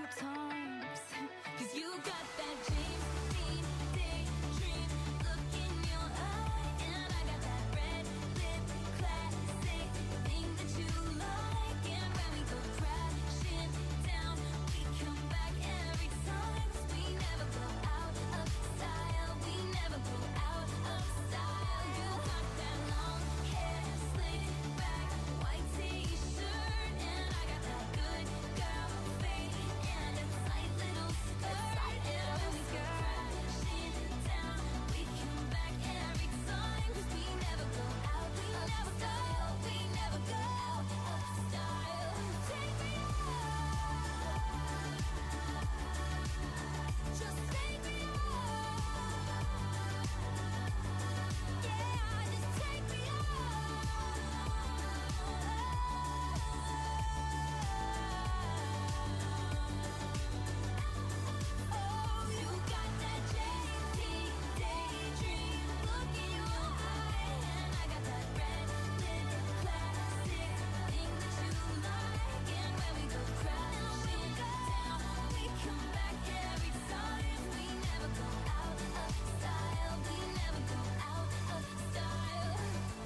hard times. 'Cause you got that James Dean daydream look in your eye, and I got that red lip classic thing that you like. And when we go crashing down, we come back every time. 'Cause we never go out of style. We never go out of style. You got that long hair slicked back, white t-shirt, and I got that good girl face and a tight little skirt. And when we go crashing down, we come back every time. 'Cause we never go out of style. We never go out of style. Take me out, just take me out. Yeah, just take me out. Oh, you got that JT daydream look in your eye, and I got that red lip classic thing that you like. And when we go crashing down, we come back every time. We never go out of style. We never go out of style.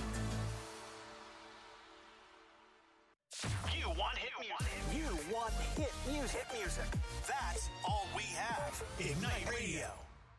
You want hit music. You want hit music. Hit music. That's all we have. Ignite Radio.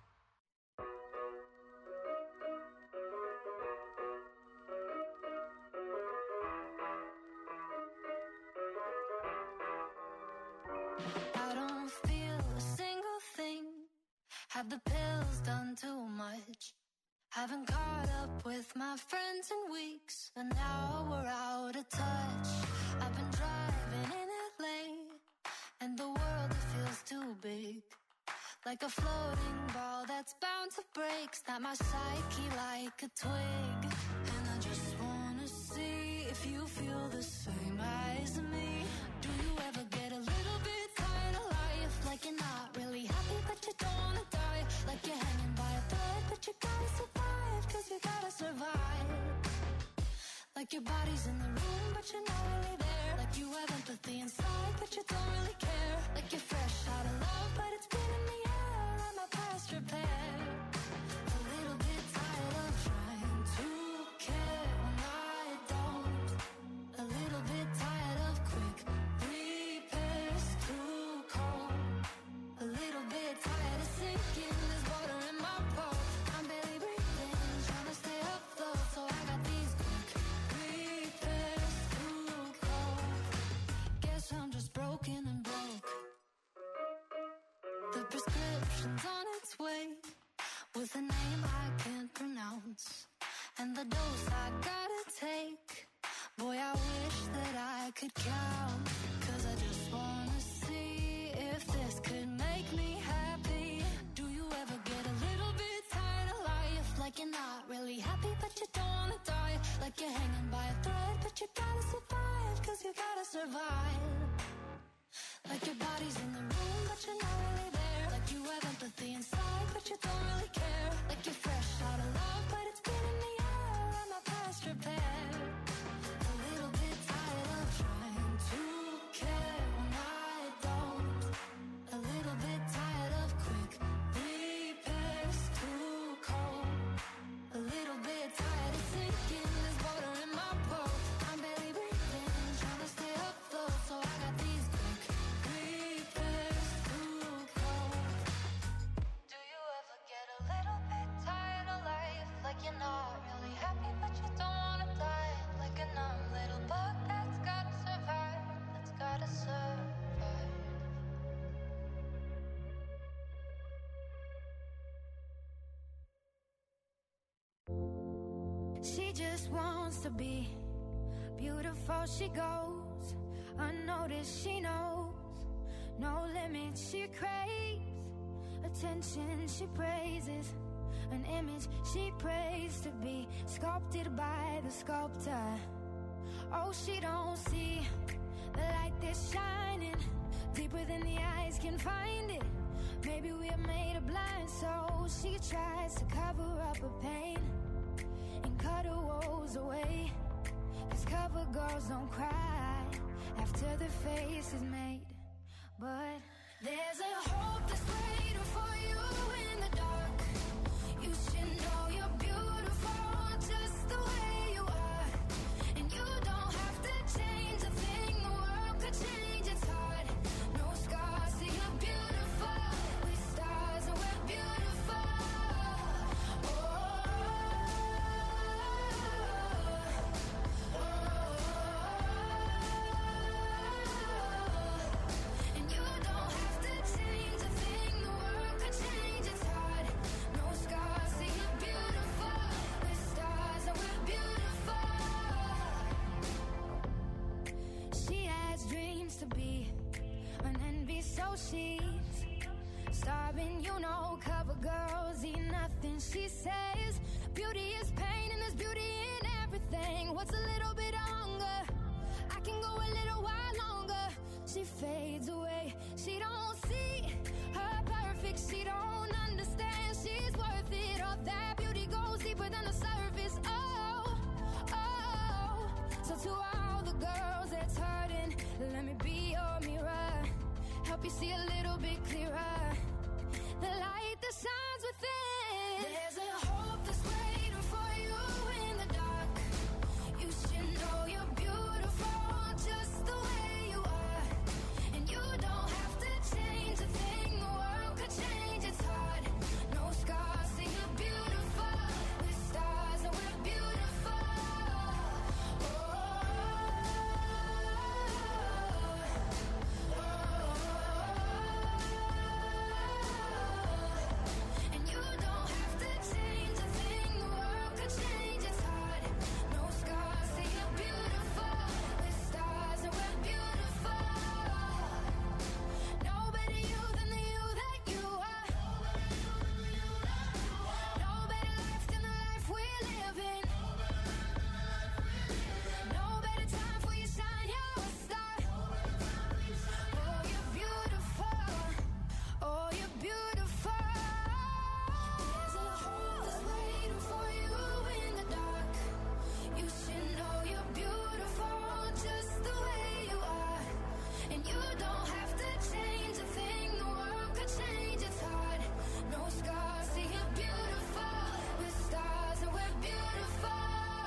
I don't feel a single thing. Have the pills done too much? Haven't caught up with my friends in weeks, and now we're out of touch. I've been driving in LA, and the world, it feels too big. Like a floating ball that's bound to break. Snap my psyche like a twig. And I just wanna see if you feel the same as me. Do you ever get a little bit tired of life? Like you're not really happy, but you don't wanna die. Like you're hanging by a thread, but you gotta survive. 'Cause you gotta survive. Like your body's in the room, but you're not really there. Like you have empathy inside, but you don't really care. Like you're fresh out of love, but it's been in the air. Let my past repair. A little bit tired of trying to care when I don't. A little bit tired of quick repairs, too cold. A little bit tired of sinking. There's water in my boat. I'm barely breathing, trying to stay afloat. So I got these quick repairs, too cold. Guess I'm just broken and broke. The prescription's on its way, with a name I can't pronounce, and the dose I gotta take. Boy, I wish that I could count. 'Cause I just wanna see if this could make me happy. Do you ever get a little bit tired of life? Like you're not really happy, but you don't wanna die. Like you're hanging by a thread, but you gotta survive. 'Cause you gotta survive. Like your body's in the room, but you're not really there. Like you have empathy inside, but you don't really care. Like you're fresh out of love, but it's been in the air. Let my past repair. A little bit tired of trying to care when I don't. A little bit tired of quick repairs, too cold. A little bit tired of sinking. There's water in my boat. I'm barely breathing, trying to stay afloat. So I got these quick repairs, too cold. Do you ever get a little bit tired of life? Like you're not really happy, but you don't wanna die. Like a numb little bug that's gotta survive. That's gotta survive. She just wants to be beautiful. She goes unnoticed. She knows no limits. She craves attention. She praises an image she prays to be sculpted by the sculptor. Oh, she don't see the light that's shining deeper than the eyes can find it. Maybe we're made of blind, so she tries to cover up her pain and cut her woes away. 'Cause cover girls don't cry after the face is made. But There's a hope that's waiting for you in the dark. You should know you're beautiful just the way you are. And you don't have to change a thing, the world could change, it's hard. No scars, see you're beautiful. With stars and we're beautiful. And you don't have to change a thing, the world could change, it's hard. No scars, see you're beautiful. With stars and we're beautiful. She has dreams to be an envy, so she's starving, you know, cover girls eat nothing. She says beauty is pain and there's beauty in everything. What's a little bit of hunger? I can go a little while longer. She fades away, she don't see her perfect, she don't understand she's worth it. All that beauty goes deeper than the surface. Oh, oh. So to all the girls that's hurting, let me be your mirror, help you see a little bit clearer, the light that shines within. There's a hope that's waiting for you in the dark. You should know you're beautiful just the way you are. And you don't have to change a thing, the world could change, it's hard. No scars, see you're beautiful. With stars and we're beautiful. And you don't have to change a thing, the world could change, it's hard. No scars, see you're beautiful. With stars and we're beautiful. No better you than the you that you are. No better life than the life we're living. No better time for you shine, you're a star. Oh, you're beautiful. Oh, you're beautiful. There's a hope that's waiting for you in the dark. You should know you're beautiful just the way you are. And you don't have to change a thing, the world could change, it's hard. No scars, see you're beautiful. With stars and we're beautiful.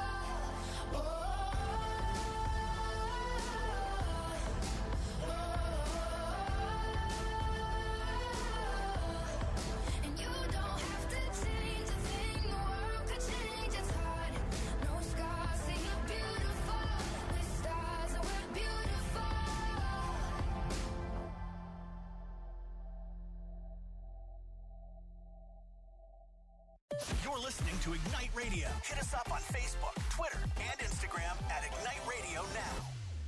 And you don't have to change a thing, the world could change, it's hard. No scars, see you're beautiful. With stars and we're beautiful. You're listening to Ignite Radio. Hit us up on Facebook, Twitter, and Instagram at Ignite Radio Now.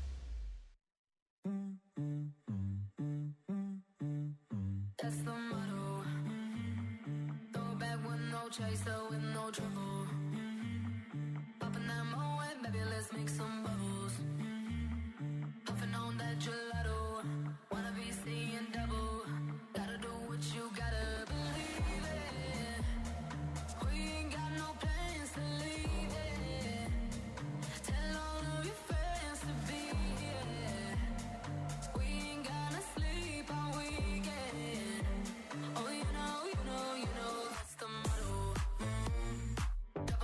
That's the motto. Throw back with no chaser, with no trouble. Popping that Moet, baby, let's make some bubbles. Puffing on that gelato. Wanna be seeing double. Gotta do what you gotta believe it. We ain't got no plans to leave it. Tell all of your friends to be here. We ain't gonna sleep all weekend. Oh, you know, that's the motto.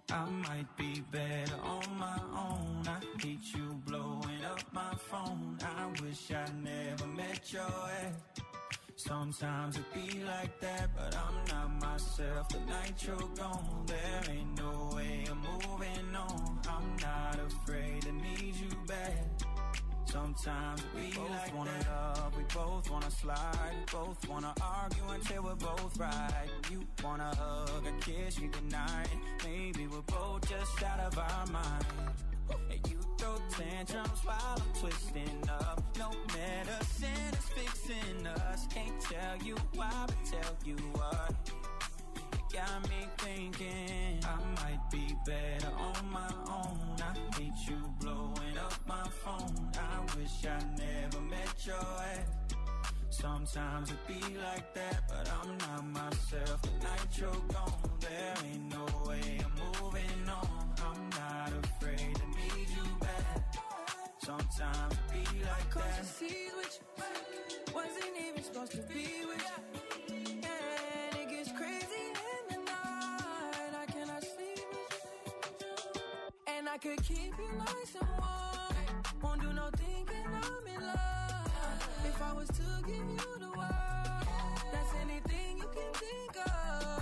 I might be better on my own. I hate you blowing up my phone. I wish I never met your ex. Sometimes it be like that, but I'm not myself. The night you're gone, there ain't no way I'm moving on. I'm not afraid to need you back. Sometimes we both like wanna that. Love, we both wanna slide, we both wanna argue until we're both right. You wanna hug and kiss me goodnight. Maybe we're both just out of our mind. And you throw tantrums while I'm twisting up. No medicine is fixing us. Can't tell you why, but tell you what. It got me thinking I might be better on my own. I hate you blowing up my phone. I wish I never met your ex. Sometimes it be like that, but I'm not myself. The night you're gone, there ain't no way I'm moving on. I'm not afraid to need you back. Sometimes it be like that. Cross the seas with you, wasn't even supposed to be with you. And it gets crazy in the night. I cannot sleep with you. And I could keep you nice and warm. Won't do no thinking I'm in love. If I was to give you the world, that's anything you can think of.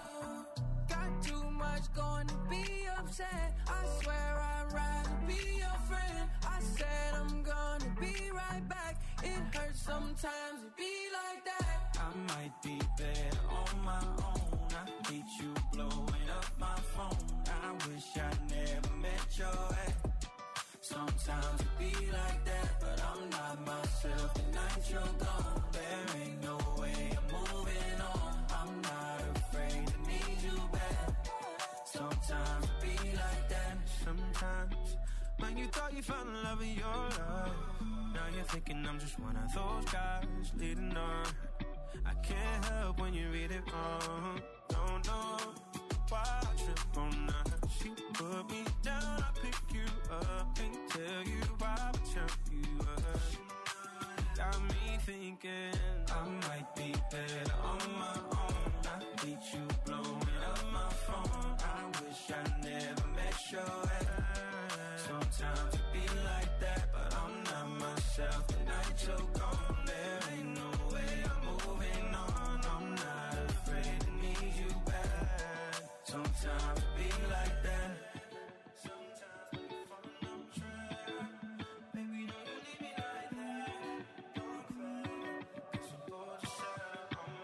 Got too much going to be upset. I swear I'd rather be your friend. I said I'm gonna be right back. It hurts sometimes to be like that. I might be better on my own. I hate you blowing up my phone. I wish I never met your ex. Sometimes it be like that, but I'm not myself. The night you're gone, there ain't no way I'm moving on. I'm not afraid to need you back. Sometimes it be like that. Sometimes when you thought you found the love of your life, now you're thinking I'm just one of those guys leading on. I can't help when you read it wrong. Don't know why I trip on that. She put me down, I pick you up. Can't tell you why, but tell you up. Got me thinking I might be better on my own. I hate you blowing up my phone. I wish I never met your ex. Sometimes it be like that, but I'm not myself. The night you're gone, there ain't no way I'm moving on. I'm not afraid to need you back. Sometimes it be like that. Sometimes we fall on track. Baby, don't you leave me like that. Don't cry, 'cause I'm bored just out on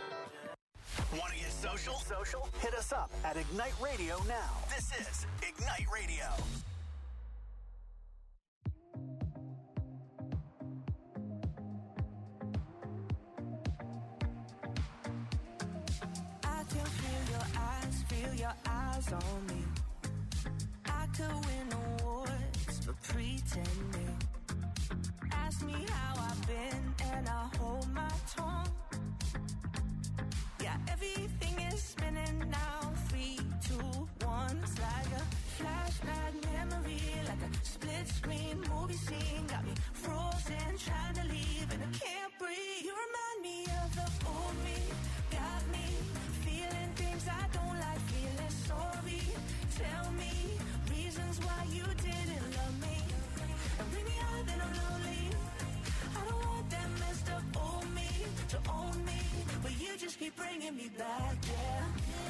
my. Want to get social? Hit us up at Ignite Radio now. This is Ignite Radio. Feel your eyes on me. I could win awards for pretending. Ask me how I've been and I hold my tongue. Yeah, everything is spinning now. 3, 2, 1. It's like a flashback memory, like a split screen movie scene. Got me frozen, trying to leave and I can't breathe. You remind me of the old me. Got me feeling things I don't like, feeling sorry. Tell me reasons why you didn't love me. And bring me out, then I'm lonely. I don't want that messed up old me to own me, but you just keep bringing me back, yeah.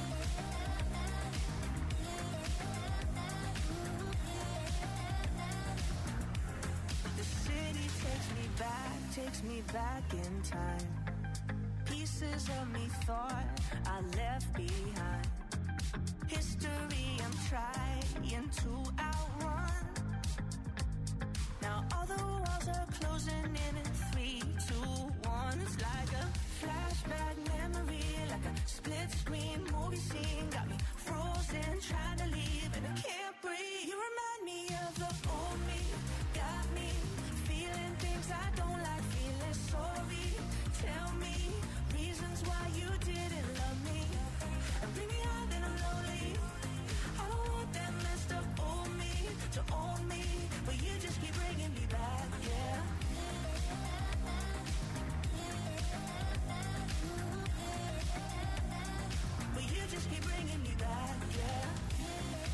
The city takes me back in time. Pieces of me thought I left behind. History I'm trying to outrun. Now all the walls are closing in 3, 2, 1. It's like a flashback memory, like a split screen movie scene. Got me frozen, trying to leave and I can't breathe. You remind me of the old me. Got me feeling things I don't like, feeling sorry. Tell me reasons why you didn't love me. And bring me out, then I'm lonely. I don't want that messed up old me to own me, but you just keep bringing me back, yeah. But you just keep bringing me back, yeah.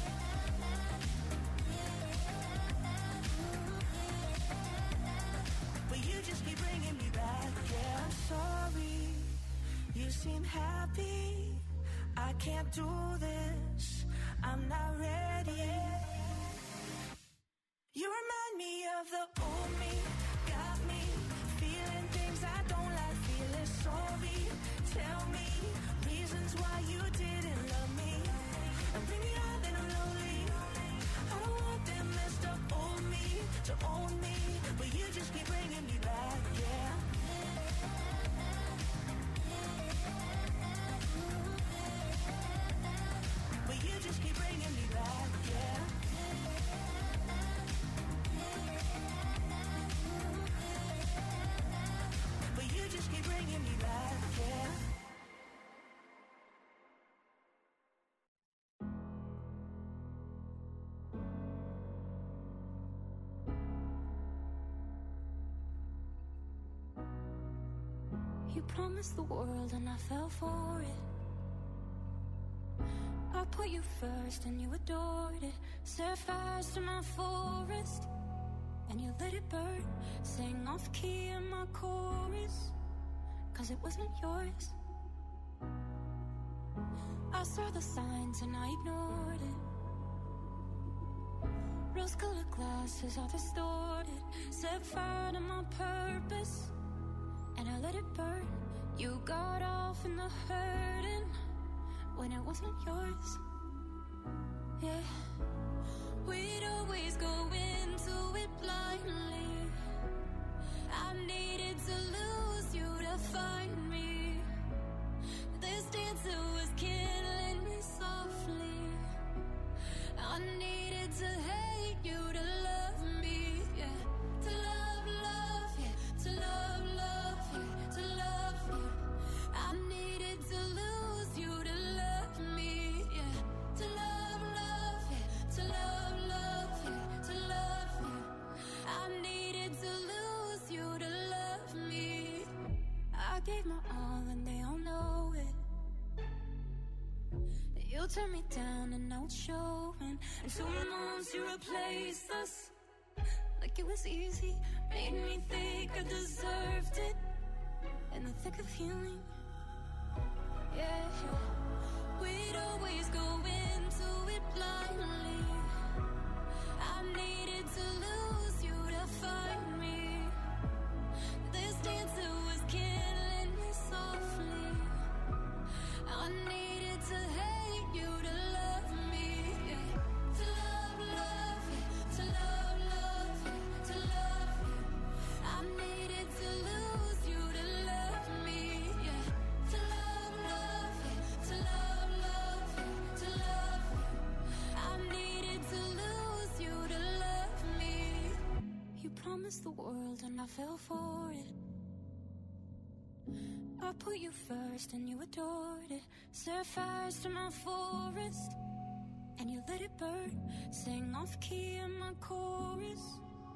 You promised the world and I fell for it. I put you first and you adored it. Set fires to my forest and you let it burn. Sang off key in my chorus, 'cause it wasn't yours. I saw the signs and I ignored it. Rose-colored glasses are distorted. Set fire to my purpose and I let it burn. You got off in the hurting when it wasn't yours. Yeah, we'd always go into it blindly. I needed to lose you to find me. This dancer was killing me softly. I needed to hate you to love me, yeah. To love, love, yeah. To love, love, yeah. To love you. I needed to lose you to love me, yeah. To love, love, yeah. To love, love, yeah. To love you. I needed to lose you to love me. I gave my all and they all know it. You turned me down and now it's showing. And 2 months you replaced us like it was easy. Made me think I deserved it in the thick of healing. Yeah, we'd always go into it blindly. I needed to lose you to find me. This dancer was killing me softly. I needed to hate you to love me, yeah. To love, love, yeah. To love, love, yeah. To love you. I needed to lose you to love me, yeah. To love, love, yeah. To love, love, yeah. To love you. I needed to lose you to love me. You promised the world and I fell for it. I put you first and you adored it. Set fires to my forest and you let it burn. Sang off key in my chorus.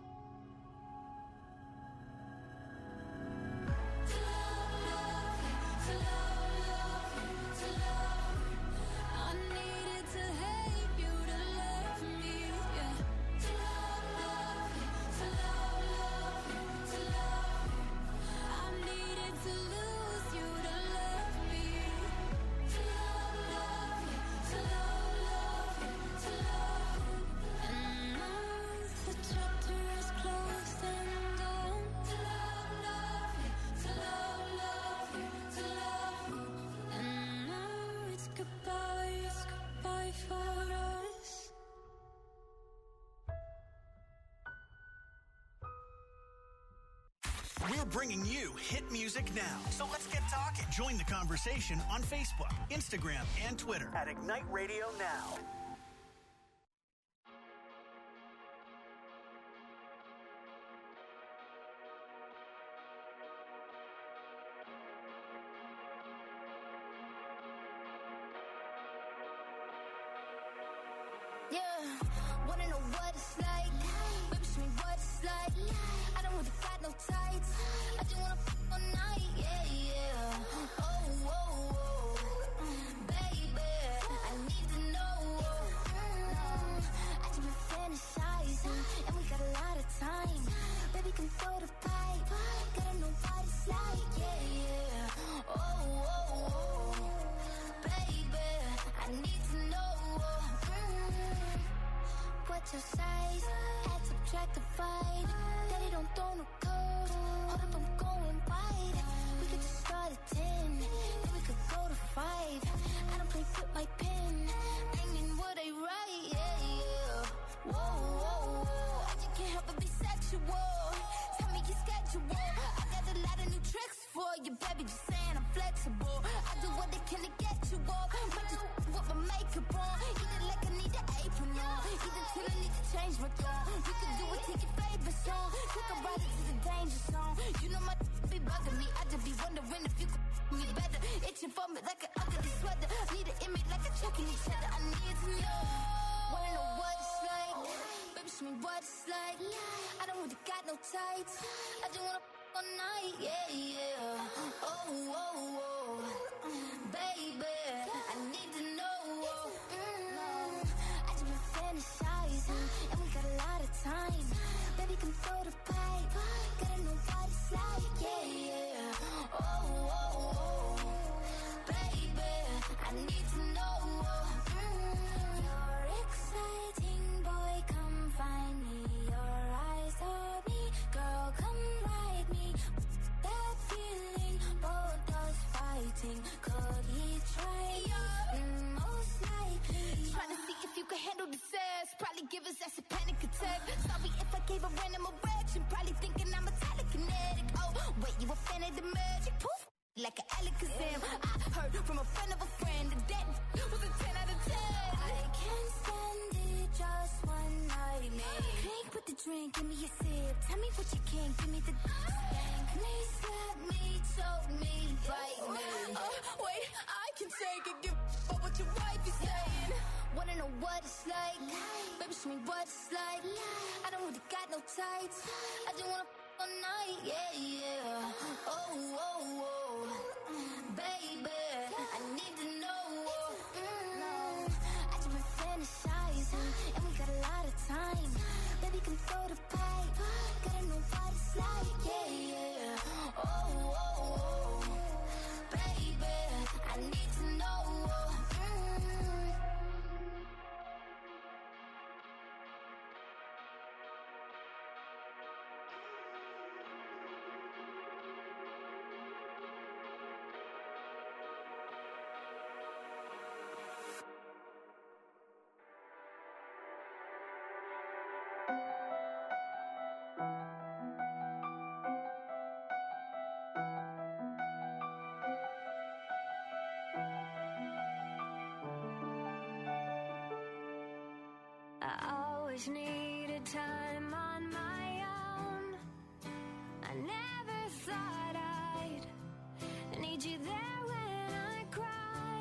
To love, love, yeah. To love, love, yeah. To love you. I needed to hate you to love me, yeah. To love, love, yeah. To love, love, yeah. To love you. I needed to lose you to love me. To love, love, yeah. To love, love, yeah. To love you. And now the chapter is closed and gone. To love, love, yeah. To love, love, yeah. To love you. And now it's goodbye for us. We're bringing you hit music now. So let's get talking. Join the conversation on Facebook, Instagram, and Twitter at Ignite Radio Now. Yeah, wanna know what it's like? Baby, show me what it's like. I don't really got no tights. I just wanna all night, yeah, yeah. Oh, oh, oh. Baby, I need to know. I just been fantasizing, and we got a lot of time. Baby, come throw the pipe. Gotta know what it's like, yeah, yeah. Oh, oh, oh. Baby, I need to know. What's your size? Add, subtract, divide. Daddy don't throw no curves. Hold up, I'm going wide. We could just start at 10, then we could go to 5. I don't play with my pen. Aiming what I write, yeah, yeah. Whoa, whoa, whoa. I just can't help but be sexual. Tell me your schedule. I got a lot of new tricks for you, baby. Just saying I'm flexible. I do what I can to get you off. Might just with my makeup on. Eat it like I need an apron on. Eat it till I need to change my tone. You can do it, take your favorite song. Take a ride into the danger zone. You know my be bugging me. I just be wondering if you could me better. Itching for me like an ugly sweater. Need an image like a checking each other. I need to know. Wanna know what it's like? Baby, show me what it's like. I don't really got no tights. I just wanna all night, yeah, yeah. Oh, oh, oh, baby, I need to know. I just been fantasizing, and we got a lot of time. Baby, come throw the pipe. Gotta know what it's like, yeah, yeah. Oh, oh, oh, baby, I need to know. You're exciting, boy, come find me. Your eyes on me, girl, come ride me. That feeling, both us fighting. Could he try you? Most likely. Trying to see if you can handle the sass. Probably give us that's a panic attack. Sorry if I gave a random erection. Probably thinking I'm a telekinetic. Oh, wait, you a fan of the magic? Poof, like an Alakazam. I heard from a friend of a friend that was a 10 out of 10. I can't stand it, just one night, man. Drink with the drink, give me a sip. Tell me what you can, give me the Spank me, slap me, choke me, bite me. wait, I can take it. Give up what your wife is saying. Wanna know what it's like? Baby, show me what it's like. I don't really got no tights. I just wanna all night, yeah, yeah. Oh, oh, oh, baby, I need to know. I just been fantasizing, and we got a lot of time. Baby, come throw the pipe. Gotta know what it's like, yeah, yeah. Oh, oh, oh, baby, I need to know. I always needed time on my own. I never thought I'd need you there when I cry.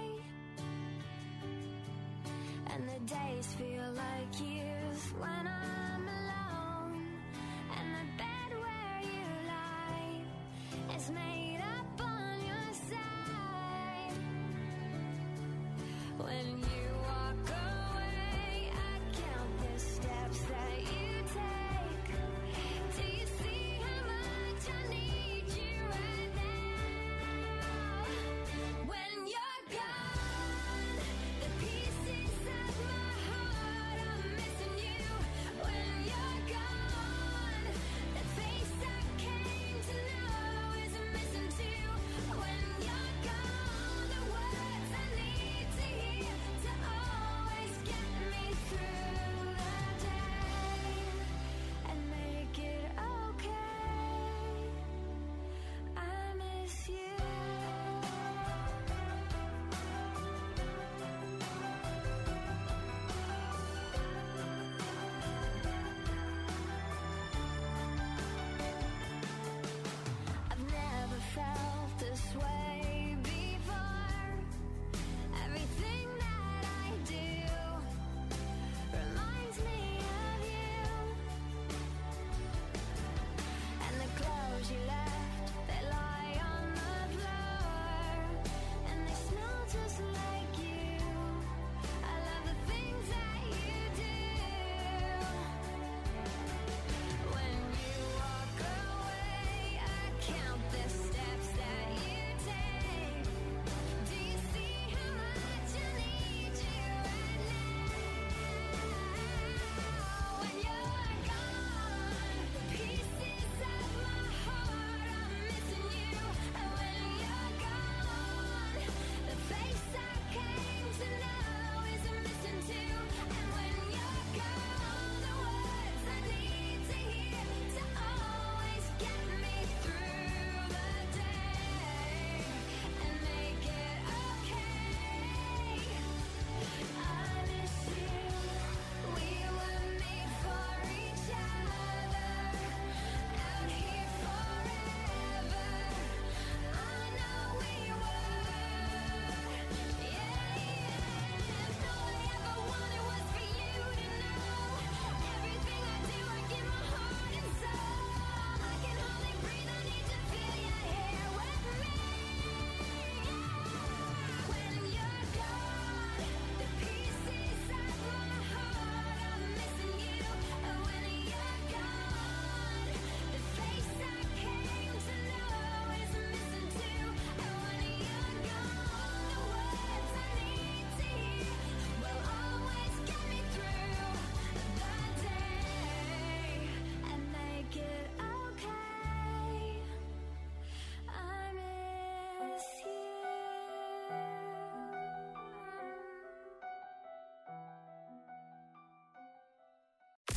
And the days feel like years when I'm alone. And the bed where you lie is made up on your side. When you walk away, I count the steps that you take. Do you see how much I need you right now? When you're gone, the pieces of my heart are missing you. When you're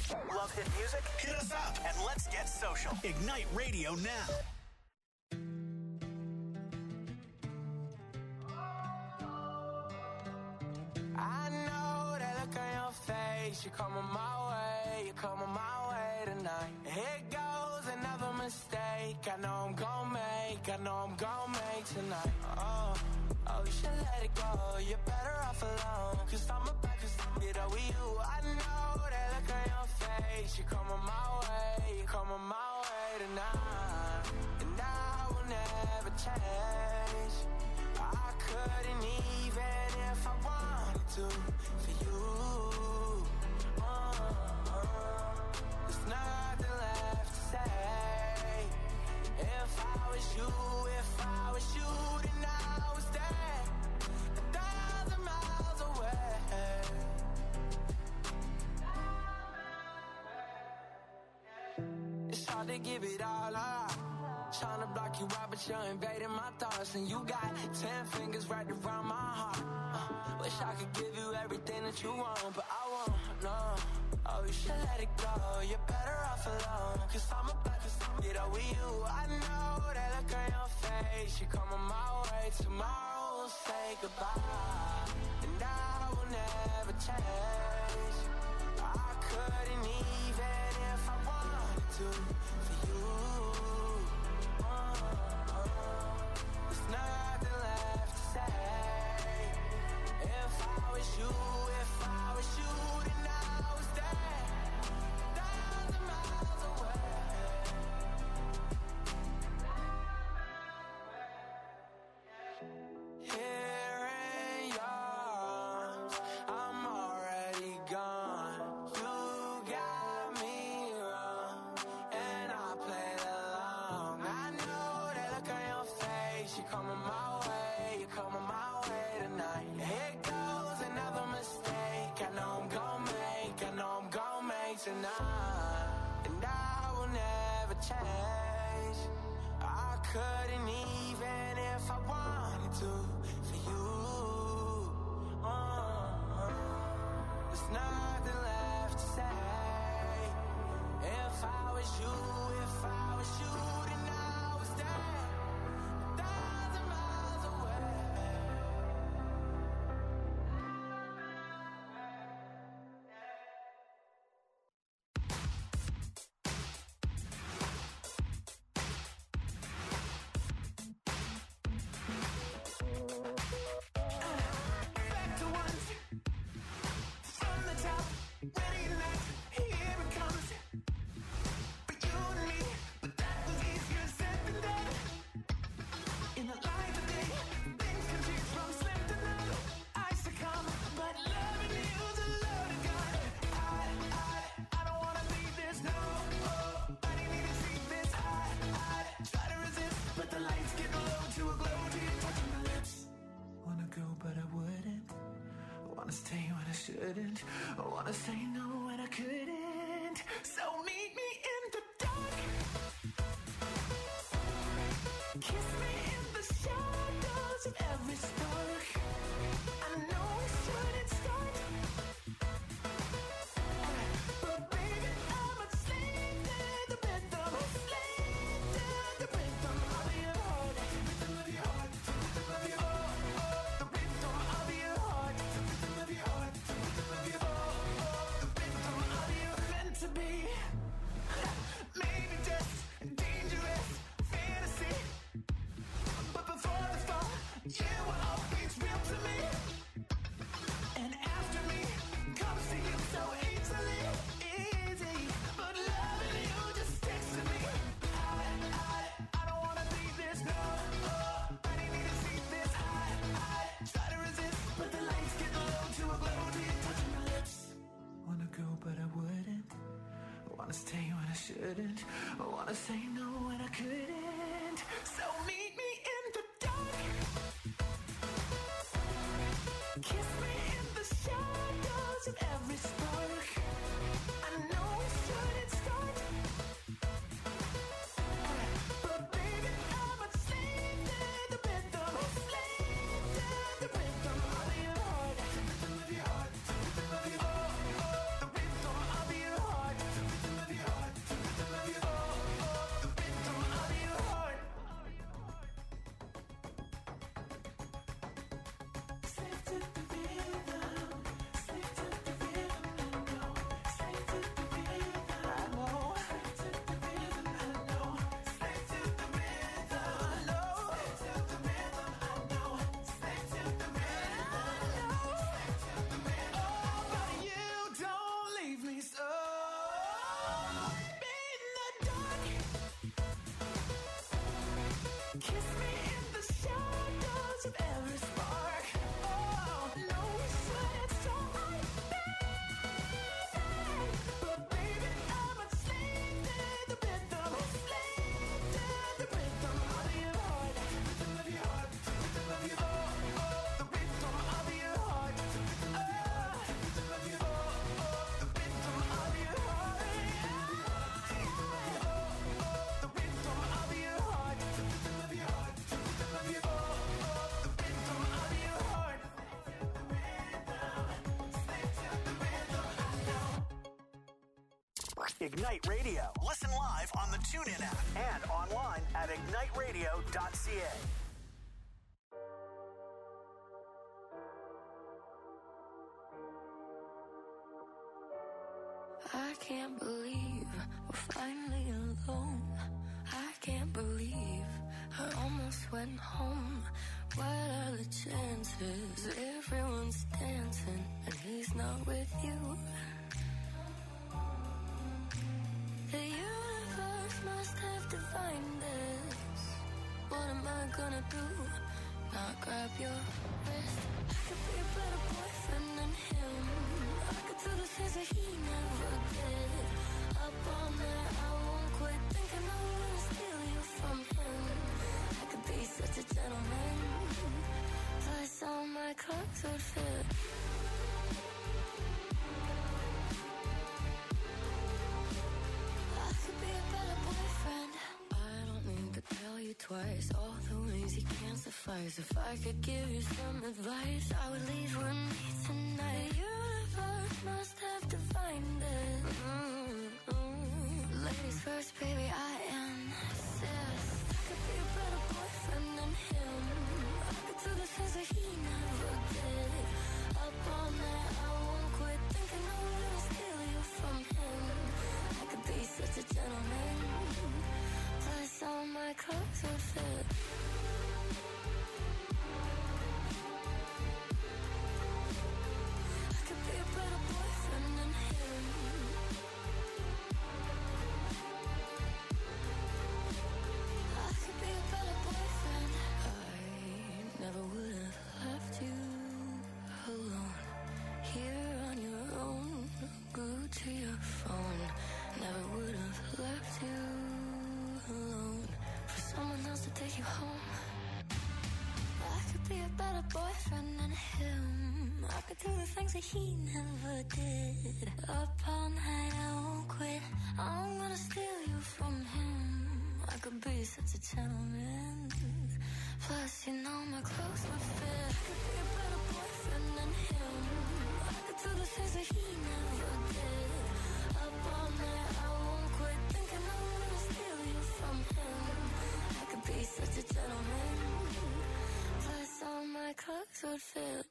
Love hit music? Hit us up and let's get social. Ignite Radio now. I know that look on your face. You're coming my way, you're coming my way tonight. Here goes another mistake. I know I'm gonna make tonight. Oh, you should let it go. You're better off alone. Cause I'm about to get over you. I know that look on your face. You're coming my way tonight. And I will never change. I couldn't even if I wanted to for you. There's nothing left to say. If I was you, then I was there 1,000 miles away. It's hard to give it all up. Trying to block you out, but you're invading my thoughts. And you got 10 fingers right around my heart. Wish I could give you everything that you want, but I won't, no. Oh, you should let it go. You're better off alone. Cause I'm about to get over you. I know that look on your face. You're coming my way. Tomorrow we'll say goodbye. And I will never change. I couldn't even if I wanted to for you. There's nothing left to say. If I was you, then I was there 1,000 miles away. Here in yours, I'm already gone. You got me wrong, and I played along. I know that look on your face. You're coming my way tonight. Here goes another mistake. I know I'm gonna make tonight. And I will never change. I couldn't even if I wanted to for you. There's nothing left to say. If I was you, then I was there 1,000 miles away. Back to once, from the top, ready to laugh, here it comes. For you and me, but that was easier said than done. In the light of day, things can change from slim to none. I succumb, but loving you's a loaded gun. I don't wanna leave this, no. I didn't even see this. I try to resist, but the lights get low to a glow till you're touching my lips. Wanna go, but I wouldn't. Wanna stay when I shouldn't. I wanna say no when I couldn't. So meet me in the dark. Kiss me in the shadows of every spark. I know we shouldn't start, but baby, I'm a slave to the rhythm. Slave to the rhythm of your heart. Rhythm of your heart. Rhythm of your heart. The rhythm of your heart. Rhythm of your heart. Rhythm of your heart. The rhythm of your meant to be. Maybe just dangerous fantasy, but before the fall, you were always real to me. And after me comes to you so easily, easy. But loving you just sticks to me. I don't wanna leave this, no. I didn't even see this. I try to resist, but the lights get low to a glow till you're touching my lips. Wanna go, but I wouldn't. Wanna stay when I shouldn't. I wanna say no when I couldn't. So meet me in the dark. Kiss me in the shadows of every spark. I know we shouldn't start, but baby, I'm a slave to the rhythm. Slave to the rhythm of your heart. Rhythm of your heart. Rhythm of your heart. The rhythm of your heart. Ignite Radio. Listen live on the TuneIn app and online at igniteradio.ca. I can't believe we're finally alone. I can't believe I almost went home. What are the chances? Everyone's dancing and he's not with you. The universe must have defined this. What am I gonna do? Not grab your wrist. I could be a better boyfriend than him. I could do the things that he never did. Up all night, I won't quit thinking I'm gonna steal you from him. I could be such a gentleman. Plus all my clothes would fit. I could be a better boyfriend. I don't need to tell you twice all the ways you can't suffice. If I could give you some advice, I would leave with me tonight. The universe must have defined it. Ladies first, baby, I insist. I could be a better boyfriend than him. I could do the things that he never did. Up all night, I won't quit thinking I'm gonna steal you from him. I could be such a gentleman. Plus all my clothes would fit. I could be a better boyfriend than him. I could be a better boyfriend. I never would have left you alone. Here on your own, glued to your phone. Never would have left you alone for someone else to take you home. I could be a better boyfriend than him. I could do the things that he never did. Up all night, I won't quit. I'm gonna steal you from him. I could be such a gentleman. Plus, you know my clothes would fit. I could be a better boyfriend than him. I could do the things that he never did. Up all night, I won't quit thinking I'm gonna steal you from him. I could be such a gentleman. Plus, all my clothes would fit.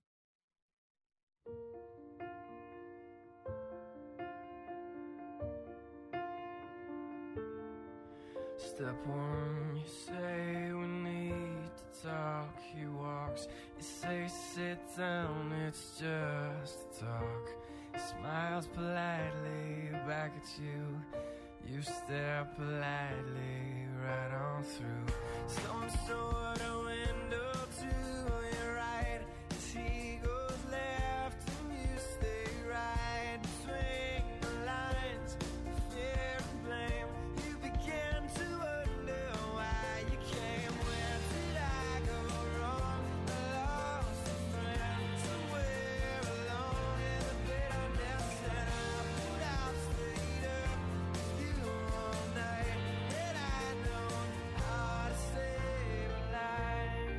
Step one, you say we need to talk. He walks, you say sit down, it's just a talk. He smiles politely back at you. You stare politely right on through some sort of window to your right. As he goes left and you stay right between the lines. Fear and blame, you begin to wonder why you came. Where did I go wrong? I lost a friend somewhere alone in the bitterness, and I put out straight up with you all night. And I know how to save a life.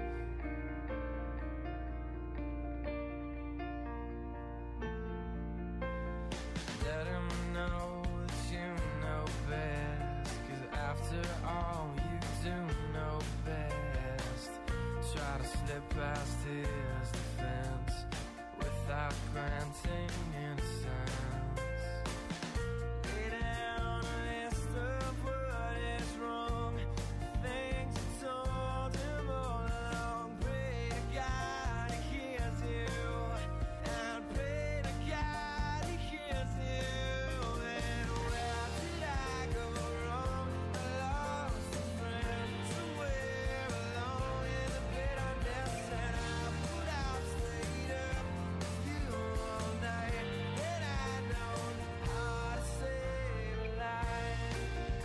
Let him know that you know best, 'cause after all you do know best. Try to slip past his defense without granting innocence. Lay down a list of what is wrong, things you told him all along. Pray to God he hears you, and pray to God he hears you. And where did I go wrong? I lost a friend somewhere alone in the bitterness, and I put out straight up with you all night. And I know how to save a life.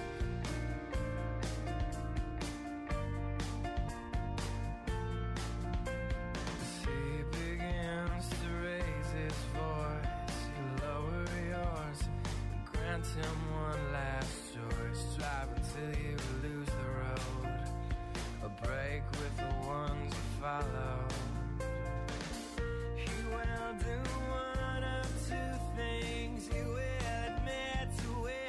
As he begins to raise his voice, you lower yours and grant him one last choice. Drive until you lose the road, a break with the ones you follow. He will do one of two things. He will admit to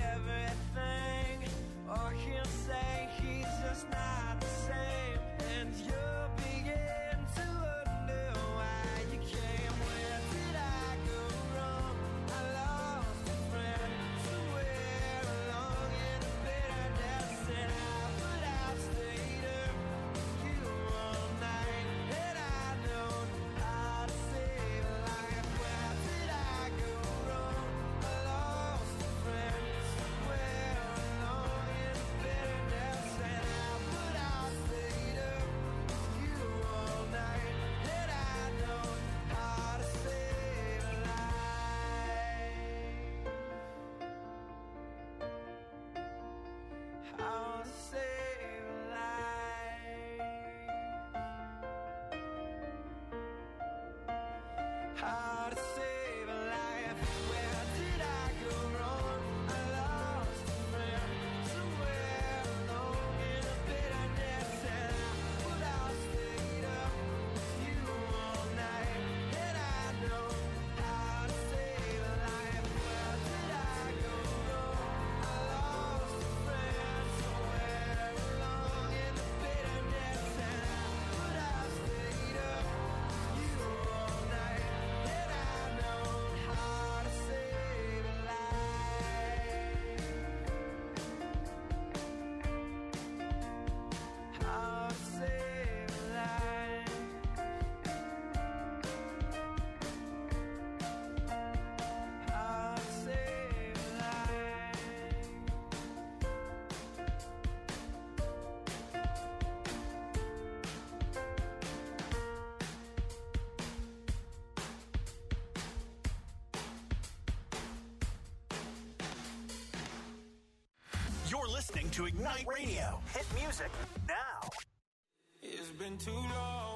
listening to Ignite Radio. Hit music now. It's been too long.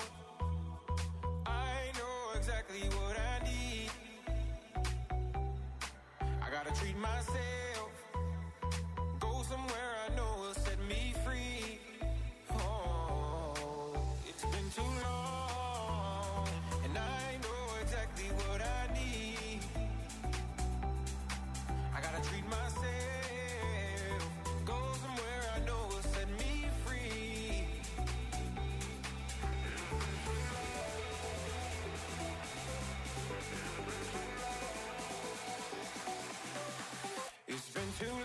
I know exactly what I need. I gotta treat myself. Go somewhere I know will set me free. Oh, it's been too long. And I know exactly what I need. I gotta treat myself. Go somewhere I know will set me free. It's been too long.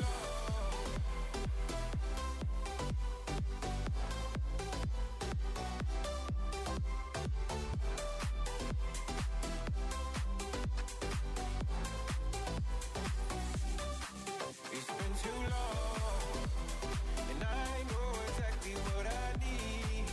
It's been too long, and I know exactly what I need.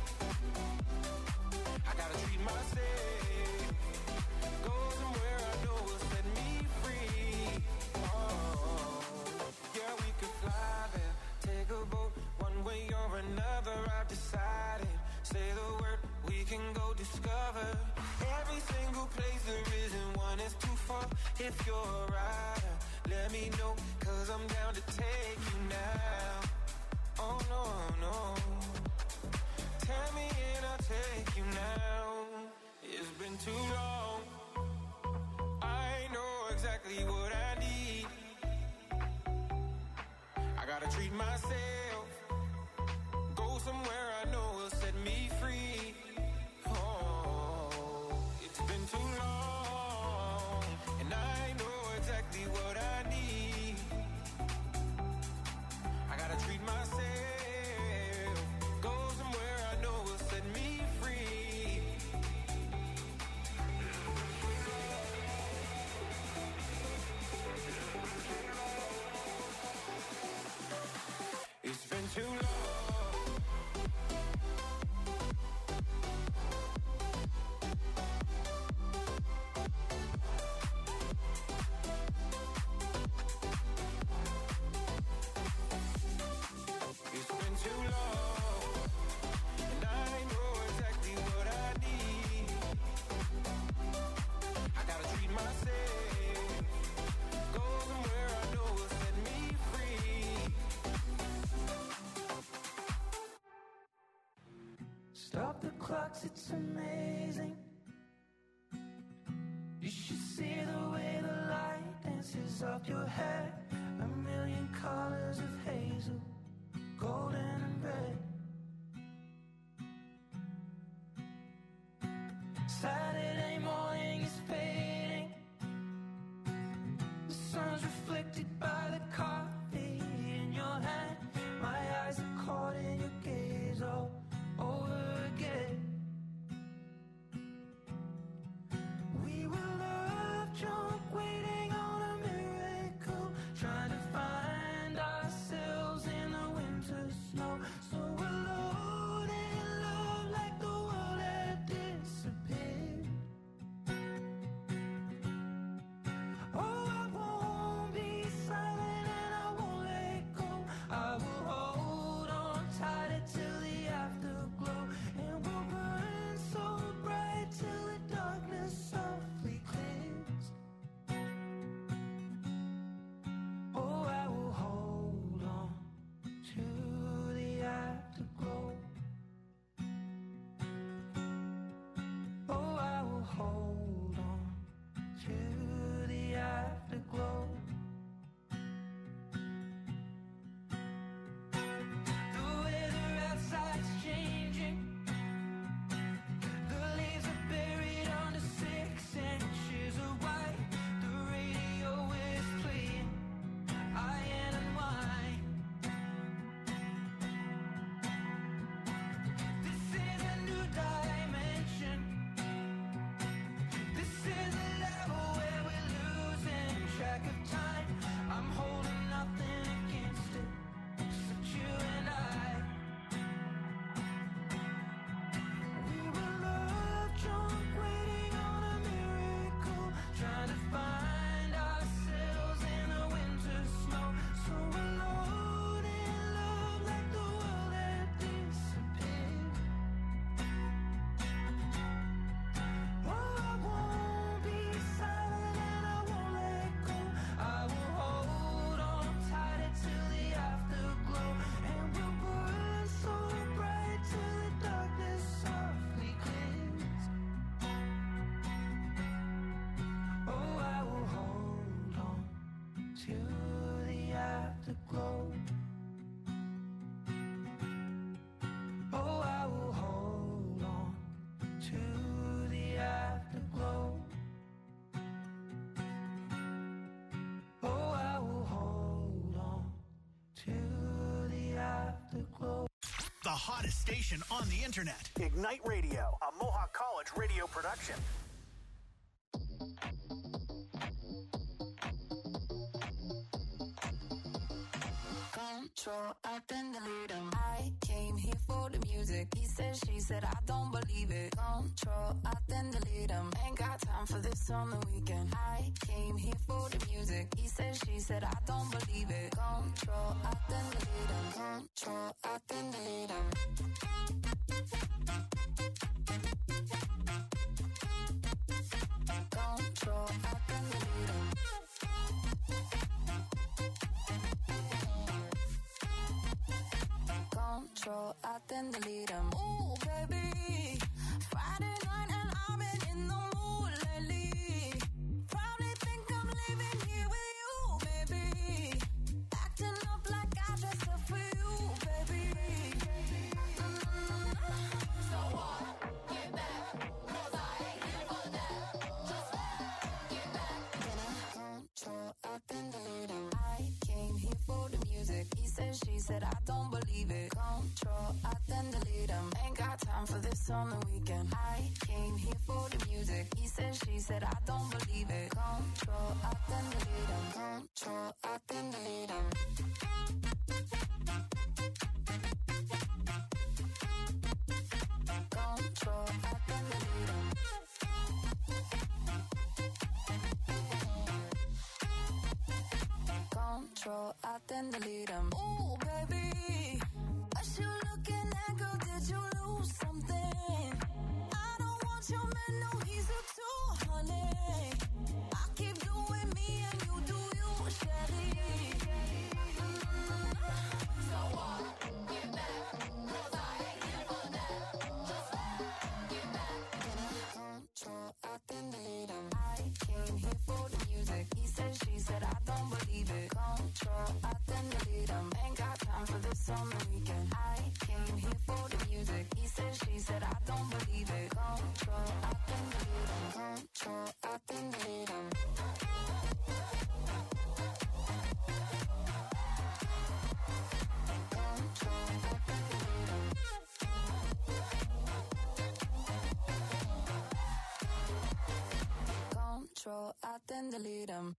I gotta treat myself. Go somewhere I know will set me free. Oh, yeah, we could fly there, take a boat, one way or another. I've decided. Say the word, we can go discover every single place there isn't one is too far. If you're a rider, let me know, 'cause I'm down to take you now. Oh no, no. Tell me and I'll take you now. It's been too long. I know exactly what I need. I gotta treat myself. Go somewhere I know will set me free. Oh, it's been too long, and I know exactly what I need. I gotta treat myself. Go somewhere I know will set me free. It's been too long. It's been too long, and I know exactly what I need. I gotta treat myself. Go somewhere I know will set me free. Stop the clocks, it's amazing. You should see the way the light dances up your hair. A million colors of hazel, golden and red. Saturday morning is fading. The sun's reflected by the coffee in your hand. My eyes are caught in your gaze all over again. We were love drunk, waiting on a miracle, trying to find ourselves in the winter snow. So alone in love, like the world had disappeared. Oh, I won't be silent. afterglow. Oh, I will hold on to the afterglow. Oh, I will hold on to the afterglow. The hottest station on the internet. Ignite Radio, a Mohawk College radio production. Control, I then delete him. I came here for the music. He said, she said, I don't believe it. Control, I then delete him. Ain't got time for this on the weekend. I came here for the music. He said, she said, I don't believe it. Control, I then delete him. Control, I then delete him. Control, I then delete him. Control, I then delete him. Ooh, baby, Friday night and I've been in the mood lately. Probably think I'm leaving here with you, baby. Acting up like I dressed up for you, baby. So what? Get back, 'cause I ain't here for that. Just get back. Then I control, I then delete him. I came here for the music. He said, she said, I don't believe it. Control, I then delete him. Ain't got time for this on the weekend. I came here for the music. He said, she said, I don't believe it. Control, I then delete him. Control, I then delete him. Control, I then delete him. Control, I then delete him. Ooh, baby, what you looking at, girl? Did you lose something? I don't want your man, no, he's a 200. I keep doing me and you do you, Shelly. So what? Get back, 'cause I ain't here for that. Just get back. Then I control, I then delete him. I came here for the music. He said, she said, I don't believe it. Control, I then delete him. Ain't got time for this on the weekend. I came here for the music. He said, she said, I don't believe it. Control, I then delete him. Control, I then delete him. Control, I then delete him. Control, I then delete him.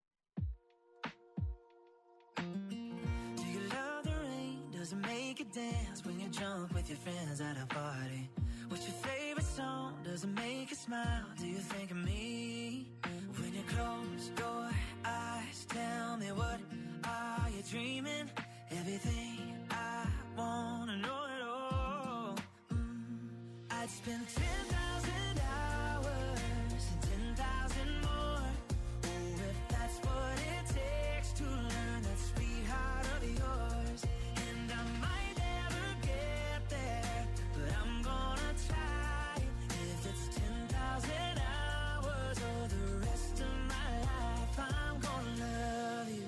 Do you love the rain? Does it make you dance when you jump with your friends at a party? What's your favorite song? Does it make you smile? Do you think of me? When you close your eyes, tell me what are you dreaming? Everything I wanna know it all. I'd spend 10,000 hours and 10,000 more. Oh, if that's what it takes to learn that sweetheart of yours. And I might never get there, but I'm gonna try. If it's 10,000 hours or the rest of my life, I'm gonna love you.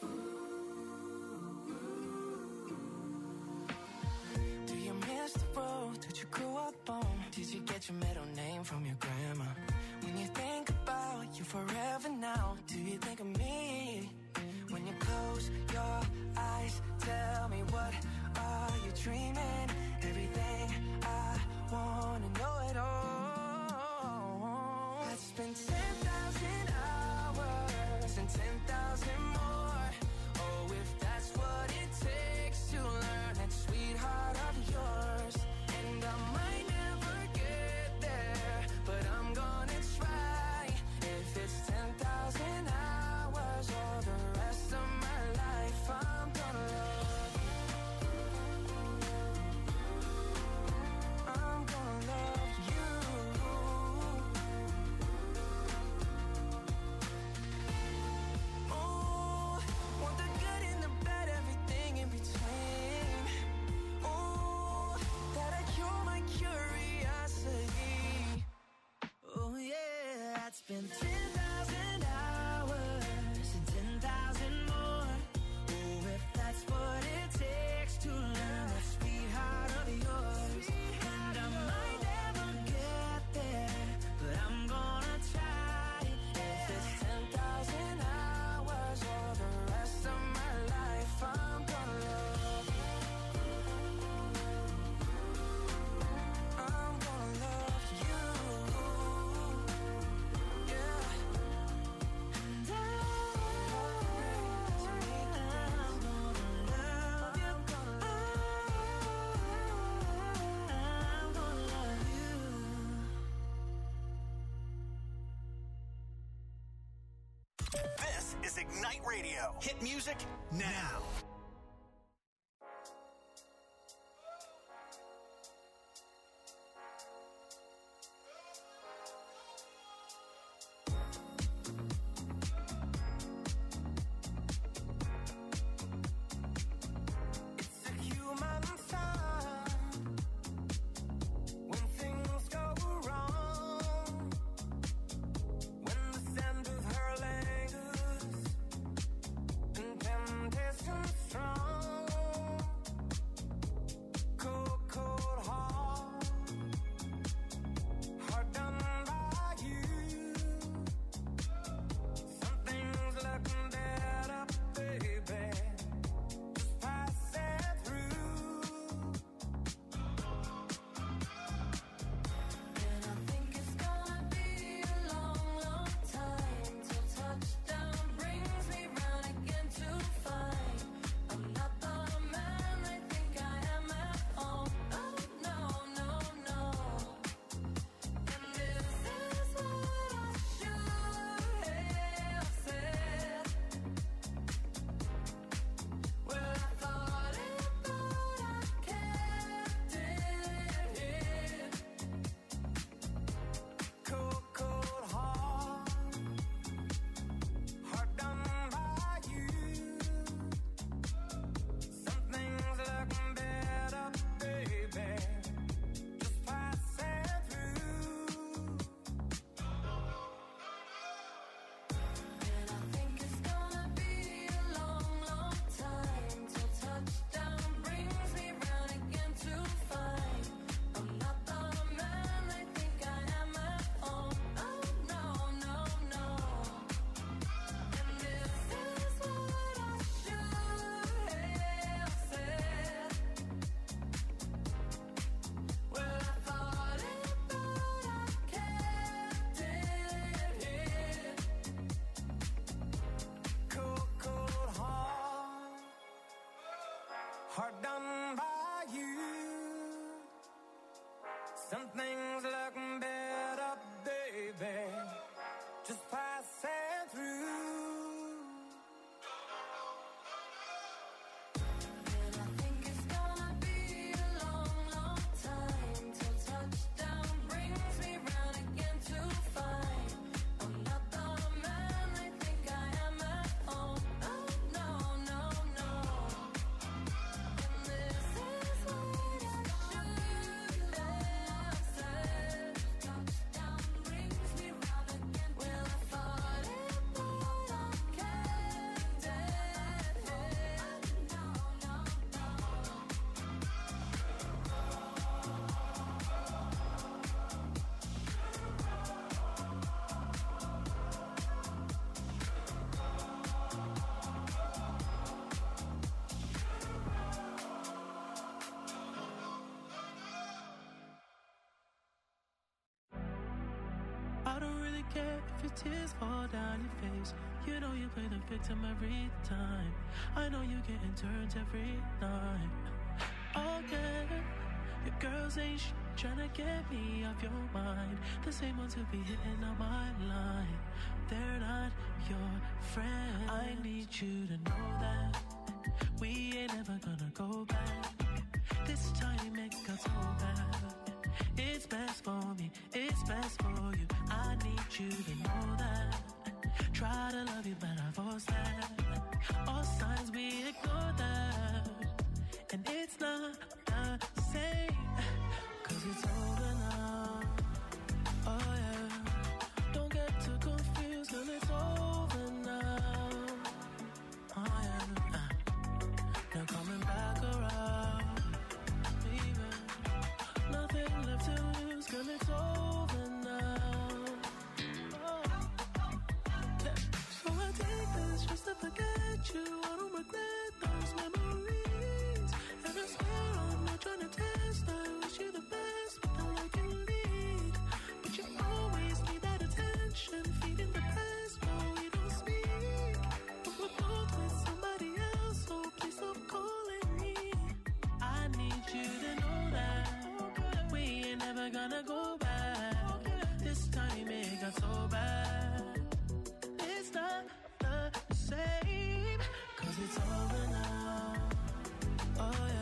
Do you miss the road that you grew up on? Did you get your middle name from your grandma? When you think about you forever now, do you think of me? When you close your eyes, tell me what are you dreaming? Everything I wanna know it all. I'd spend 10,000 hours and 10,000 more. Oh, if that's what it takes to learn that sweetheart of yours. And I might never get there, but I'm gonna try. If it's 10,000 hours This is Ignite Radio. Hit music now. Hard done by you. Some things look better, baby, just passing through. And I think it's gonna be a long, long time till touchdown brings me round again to find I'm not the man I think I am at home. Oh, no, no, no. And this is what I should have said. Touchdown brings me round again. Well, I thought it, but I kept it. No, no, no. I don't really care if your tears fall down your face. You know you play the victim every time. I know you're getting turned every night. Okay, your girls ain't trying to get me off your mind. The same ones who be hitting on my line. They're not your friend. I need you to know that we ain't ever gonna go back. This time it got so bad. It's best for me, it's best for you. I need you to know that. Try to love you, but I force that. All signs we ignore that. And it's not the same, 'cause it's over now. Oh yeah, don't get too confused, girl, it's over now. Oh yeah, now coming back around, baby. Nothing left to lose, girl, it's over now. Oh. Yeah. So I take this just to forget you. I don't regret those memories. And I swear I'm not trying to test. I wish you the best, but I like you lead. But you always need that attention, feeding the past while we don't speak. But we're both with somebody else, so please stop calling me. I need you to know that we ain't never gonna go back. This time it got so bad. It's not it's over now. Oh yeah.